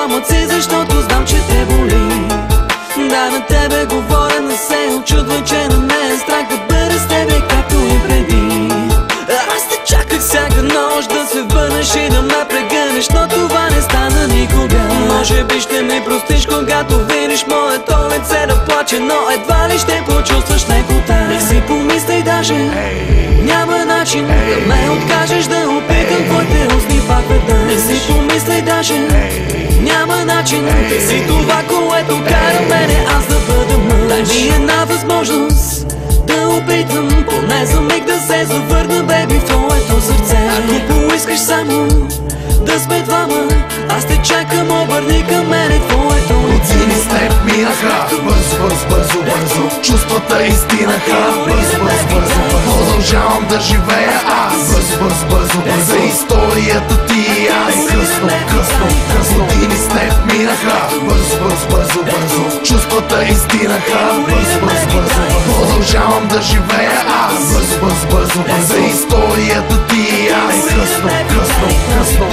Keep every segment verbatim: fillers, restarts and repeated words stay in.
пламъци, защото знам, че те боли. Да, на тебе говоря, не се очудва, че на мен е страх да бъда с тебе, както и преди. Аз те чаках всяка нощ да се върнеш и да ме прегънеш, но това не стана никога. Може би ще ми простиш, когато видиш моето лице да плаче, но едва ли ще почувстваш лекота. Не си помисляй даже, няма начин да ме откажеш, да опитам твоите устни пак веднъж. Не си помисляй даже, няма начин. Ти си това, което кара мене аз да бъда мъж. Дай ми една възможност да опитам поне за миг да се завърна, беби, в твоето сърце. Ако поискаш само да сме двама, аз те чакам, обърни към мене твоето лице. Години с теб минаха, бързо, бързо, бързо, бързо. Чувствата изтинаха, бързо, бързо, бързо. Продължавам да живея аз, бързо, бързо, бързо, бързо. За историята ти и аз. Късно, късно, късно. Години с теб минаха, бързо, бързо, бързо, бързо. Чувствата изтинаха, бързо, бързо, бързо. Продължавам да живея аз, бързо, бързо, бързо, бързо. За историята ти и аз. Късно, късно, късно.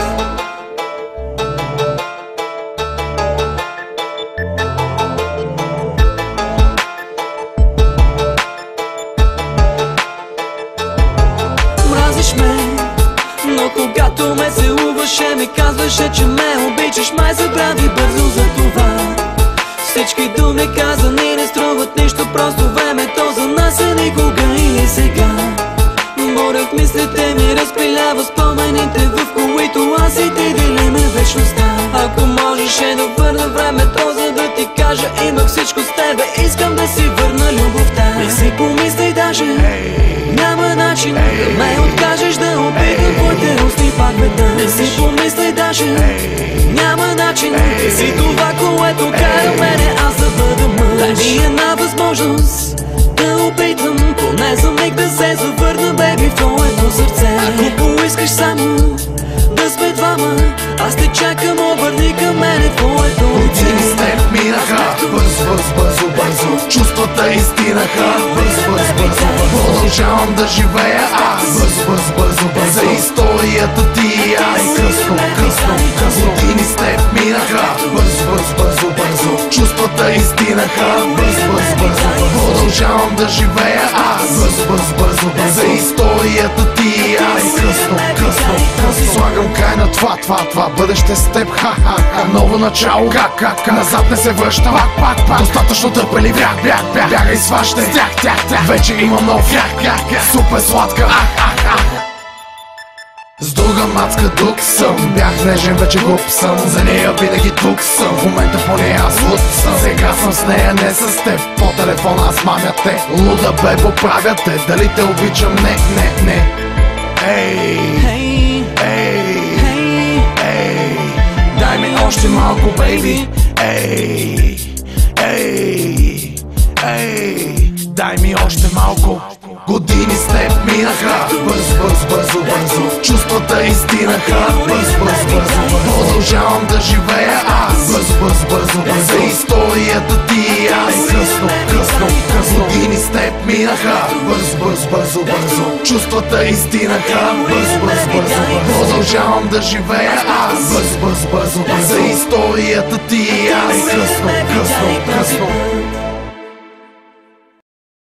Но когато ме целуваше, ми казваше, че ме обичаш. Май забрави бързо за това. Всички думи казани не струват нищо, просто времето за нас е никога или сега. Боря в мислите ми, разпилява спомените, в които аз и ти делиме вечността. Ако можеше да върна времето, за да ти кажа, имах всичко с тебе, искам да си върна любовта. Не си помисляй даже, няма начин да ме откажеш, да опитам твоите устни пак веднъж. Не си помисляй даже, няма начин. Ти си това, което кара мене аз да бъда мъж. Дай ми една възможност да опитам поне за миг да се завърна, беби, в твоето сърце. Ако поискаш само да сме двама, аз те чакам, обърни към мене твоето лице. Години с теб минаха, бързо, бързо, бързо, бързо. Чувствата изтинаха, бързо, бързо, бързо. Продължавам да живея аз, бързо, бързо, бързо, бързо. За историята ти и аз. Късно, късно, късно. Години с теб минаха, бързо, бързо, бързо, бързо. Чувствата изтинаха, бързо, бързо, бързо. Продължавам да живея аз, бързо, бързо, бързо, бързо. За историята ти и аз. Късно, късно, късно. Слагам край на това, това, това бъдеще с теб, ха-ха-ха. Ново начало, как-как, назад не се връщам, пак, пак, достатъчно търпели, бях, бях, бях. Бягай с вашите, тях, тях, тях. Вече имам нов, бях, бях, бях. Супер сладка, ах, ах, ах. С друга мацка друг съм, бях нежен, вече глуп съм. За нея винаги тук съм, в момента по нея аз луд съм. Сега съм с нея, не с теб, по телефона аз мамя те. Луда бе, поправя те, дали те обичам, не, не, не. Ей, ей, ей, ей, дай ми още малко, бейби. Ей, ей, ей, дай ми още малко. Години с теб минаха, бързо, бързо, бързо, бързо. Чувствата изтинаха, бързо, бързо, бързо, бързо. Продължавам да живея аз, бързо, бързо, бързо, бързо. За историята ти и аз. Късно, късно, късно. Години с теб минаха, бързо, бързо, бързо, бързо. Чувствата изтинаха, бързо, бързо, бързо, бързо. Продължавам да живея аз, бързо, бързо, бързо, бързо. За историята ти и аз. Късно, късно, късно.